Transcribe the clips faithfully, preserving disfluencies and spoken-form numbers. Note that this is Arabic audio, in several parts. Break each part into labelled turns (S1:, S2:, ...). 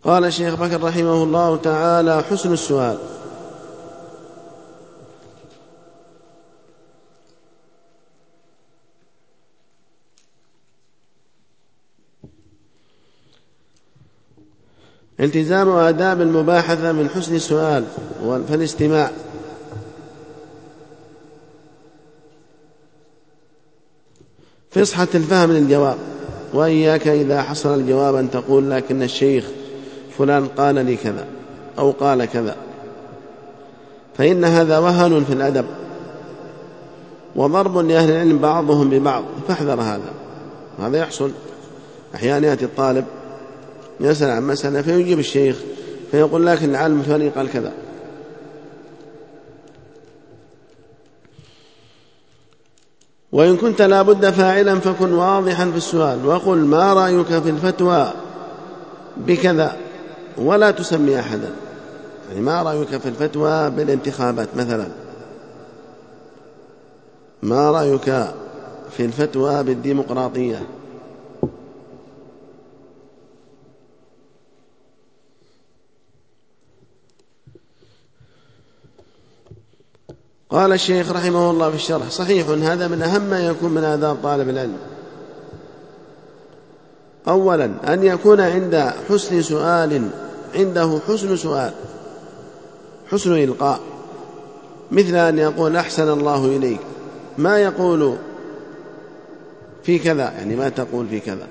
S1: قال الشيخ بكر رحمه الله تعالى: حسن السؤال. التزام آداب المباحثة من حسن السؤال فالاستماع. فصحة الفهم للجواب، وإياك إذا حصل الجواب أن تقول: لكن الشيخ فلان قال لي كذا أو قال كذا، فإن هذا وهن في الأدب وضرب لأهل العلم بعضهم ببعض، فاحذر هذا. هذا يحصل أحيانا، يأتي الطالب يسأل عن مسألة فيجيب الشيخ فيقول: لكن العالم الفلاني قال كذا. وإن كنت لا بد فاعلا فكن واضحا في السؤال، وقل: ما رأيك في الفتوى بكذا، ولا تسمي أحدا. يعني ما رأيك في الفتوى بالانتخابات مثلا، ما رأيك في الفتوى بالديمقراطية. قال الشيخ رحمه الله في الشرح: صحيح، هذا من أهم ما يكون من آداب طالب العلم. أولا أن يكون عند حسن سؤال عنده حسن سؤال، حسن إلقاء، مثل أن يقول: أحسن الله إليك، ما يقول في كذا، يعني ما تقول في كذا.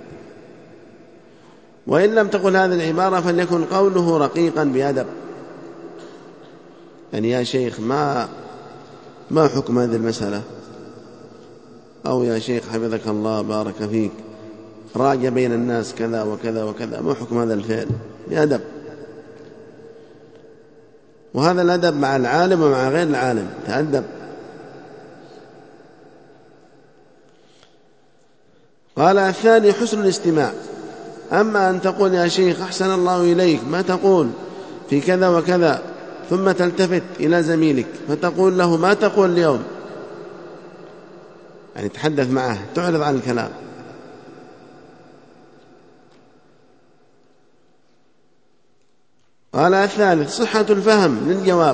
S1: وإن لم تقل هذه العبارة فليكن قوله رقيقا بأدب، يعني: يا شيخ ما ما حكم هذه المسألة، أو يا شيخ حفظك الله بارك فيك راجع بين الناس كذا وكذا وكذا، ما حكم هذا الفعل، بأدب. وهذا الأدب مع العالم ومع غير العالم، تأدب. قال الثاني: حسن الاستماع. أما أن تقول: يا شيخ أحسن الله إليك، ما تقول في كذا وكذا، ثم تلتفت إلى زميلك فتقول له: ما تقول اليوم، يعني تحدث معه، تعرض عن الكلام. قال الثالث: صحة الفهم للجواب،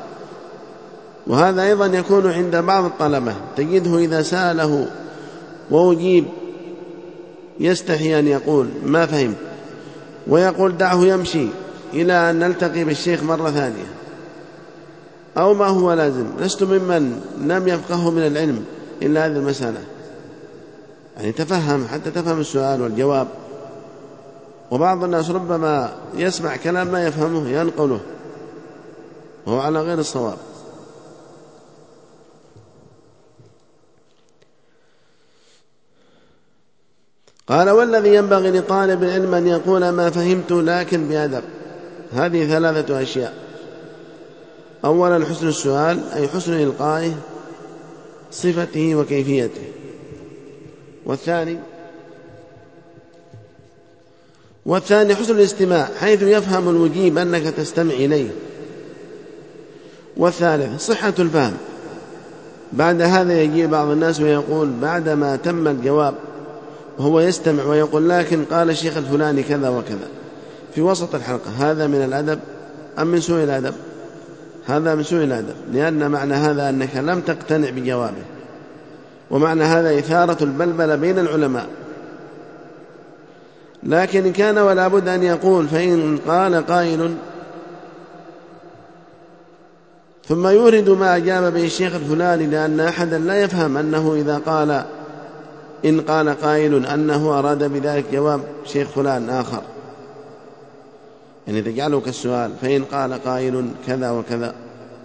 S1: وهذا أيضا يكون عند بعض الطلبة، تجده إذا سأله وأجيب يستحي أن يقول ما فهمت، ويقول: دعه يمشي إلى أن نلتقي بالشيخ مرة ثانية، أو ما هو لازم. لست ممن لم يفقه من العلم إلا هذه المسألة، يعني تفهم حتى تفهم السؤال والجواب. وبعض الناس ربما يسمع كلام ما يفهمه ينقله وهو على غير الصواب. قال: والذي ينبغي لطالب العلم أن يقول ما فهمت لكن بأدب. هذه ثلاثة أشياء: أولا حسن السؤال، أي حسن إلقائه، صفته وكيفيته. والثاني والثاني حسن الاستماع، حيث يفهم المجيب أنك تستمع إليه. والثالث صحة الفهم. بعد هذا يجي بعض الناس ويقول بعدما تم الجواب وهو يستمع ويقول: لكن قال الشيخ الفلاني كذا وكذا في وسط الحلقة، هذا من الأدب أم من سوء الأدب؟ هذا من سوء الأدب، لأن معنى هذا أنك لم تقتنع بجوابه، ومعنى هذا إثارة البلبلة بين العلماء. لكن إن كان ولا بد أن يقول، فإن قال قائل ثم يورد ما أجاب به الشيخ الفلاني، لأن أحدا لا يفهم أنه إذا قال إن قال قائل أنه أراد بذلك جواب شيخ فلان آخر، يعني تجعله كالسؤال: فإن قال قائل كذا وكذا.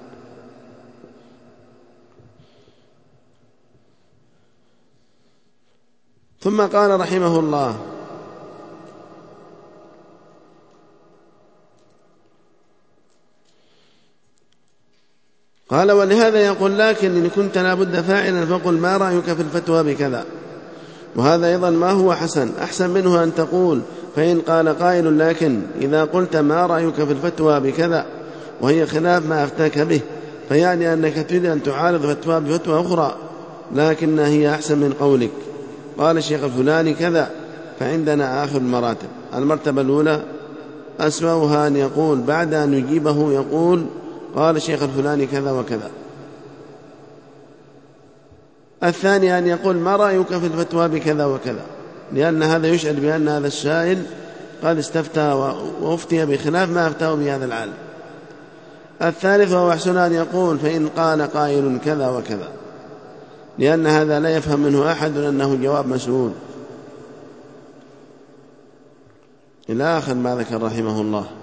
S1: ثم قال رحمه الله: قال: ولهذا يقول: لكن إن كنت لا بد فاعلا فقل: ما رأيك في الفتوى بكذا. وهذا أيضا ما هو حسن، أحسن منه أن تقول: فإن قال قائل، لكن إذا قلت: ما رأيك في الفتوى بكذا، وهي خلاف ما أفتاك به، فيعني أنك تريد أن تعارض فتوى بفتوى أخرى، لكنها هي أحسن من قولك قال الشيخ الفلاني كذا. فعندنا آخر المراتب: المرتبة الأولى أسوأها أن يقول بعد أن يجيبه يقول قال الشيخ الفلاني كذا وكذا. الثاني أن يقول ما رأيك في الفتوى بكذا وكذا، لأن هذا يشعر بأن هذا السائل قد استفتى وافتي بخلاف ما أفتاه بهذا العالم. الثالث وهو أحسن أن يقول فإن قال قائل كذا وكذا، لأن هذا لا يفهم منه أحد أنه جواب مسؤول إلى آخر ما ذكر رحمه الله.